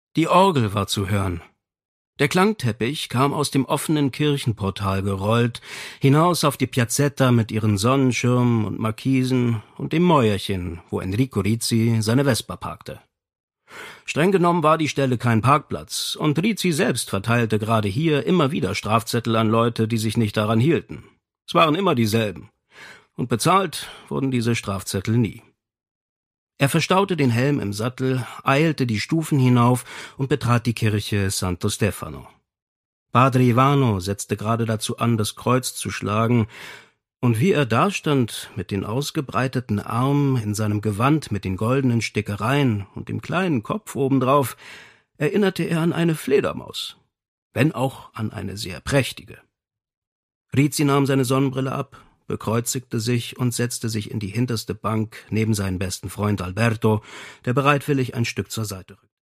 Die Orgel war zu hören. Der Klangteppich kam aus dem offenen Kirchenportal gerollt, hinaus auf die Piazzetta mit ihren Sonnenschirmen und Markisen und dem Mäuerchen, wo Enrico Rizzi seine Vespa parkte. Streng genommen war die Stelle kein Parkplatz, und Rizzi selbst verteilte gerade hier immer wieder Strafzettel an Leute, die sich nicht daran hielten. Es waren immer dieselben, und bezahlt wurden diese Strafzettel nie. Er verstaute den Helm im Sattel, eilte die Stufen hinauf und betrat die Kirche Santo Stefano. Padre Ivano setzte gerade dazu an, das Kreuz zu schlagen, und wie er dastand, mit den ausgebreiteten Armen, in seinem Gewand mit den goldenen Stickereien und dem kleinen Kopf obendrauf, erinnerte er an eine Fledermaus, wenn auch an eine sehr prächtige. Rizzi nahm seine Sonnenbrille ab, bekreuzigte sich und setzte sich in die hinterste Bank neben seinen besten Freund Alberto, der bereitwillig ein Stück zur Seite rückte.